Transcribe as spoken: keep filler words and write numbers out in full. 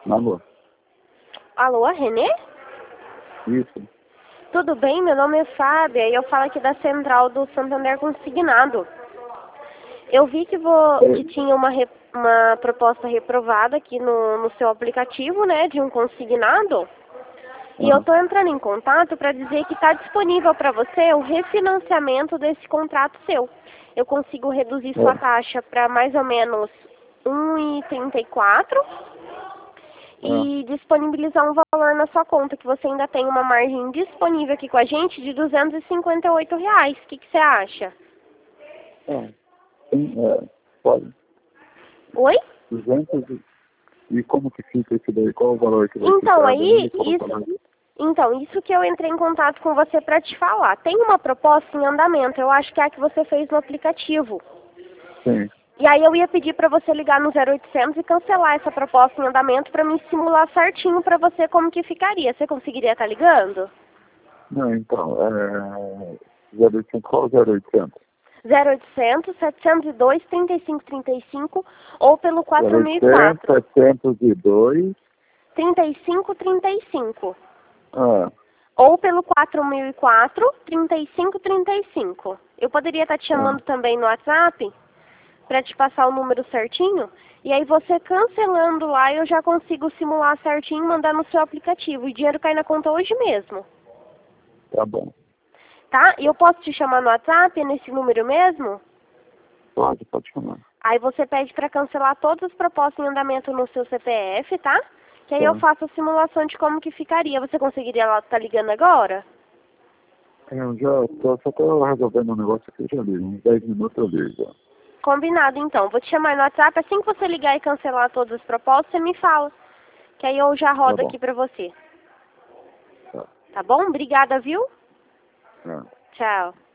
Alô? Alô, Renê? Isso. Tudo bem? Meu nome é Fábia e eu falo aqui da Central do Santander Consignado. Eu vi que, vo... que tinha uma, re... uma proposta reprovada aqui no, no seu aplicativo, né, de um consignado. E eu Ah, estou entrando em contato para dizer que está disponível para você o refinanciamento desse contrato seu. Eu consigo reduzir sua é. taxa para mais ou menos um vírgula trinta e quatro Ah, e disponibilizar um valor na sua conta, que você ainda tem uma margem disponível aqui com a gente de duzentos e cinquenta e oito reais. O que, que você acha? ah. Sim, é, pode. Oi? duzentos e... E como que fica isso daí? Qual o valor que vai Então, ficar daí? aí, Qual o valor? isso, então, isso que eu entrei em contato com você para te falar. Tem uma proposta em andamento, eu acho que é a que você fez no aplicativo. Sim. E aí eu ia pedir para você ligar no zero oitocentos e cancelar essa proposta em andamento para me simular certinho para você como que ficaria. Você conseguiria estar ligando? Não, então, é... zero oitocentos, qual o zero oitocentos? zero oitocentos, setecentos e dois, trinta e cinco trinta e cinco ou pelo quatro zero mil e oitocentos, quatro, setecentos e dois... trinta e cinco trinta e cinco. Ah, Ou pelo quatro mil e quatro, trinta e cinco trinta e cinco. Eu poderia estar te ah, chamando também no WhatsApp para te passar o número certinho. E aí você cancelando lá, eu já consigo simular certinho e mandar no seu aplicativo. E o dinheiro cai na conta hoje mesmo. tá bom. Tá? E eu posso te chamar no WhatsApp nesse número mesmo? Pode, pode chamar. Aí você pede para cancelar todas as propostas em andamento no seu C P F, tá? Que aí eu Tá. faço a simulação de como que ficaria. Você conseguiria lá estar ligando agora? Eu já tô, só tô resolvendo um negócio aqui, já ligo. Uns dez minutos eu ligo. Já. Combinado, então. Vou te chamar no WhatsApp. Assim que você ligar e cancelar todas as propostas, você me fala. Que aí eu já Tá rodo bom. aqui pra você. Tá. Tá bom? Obrigada, viu? É. Tchau.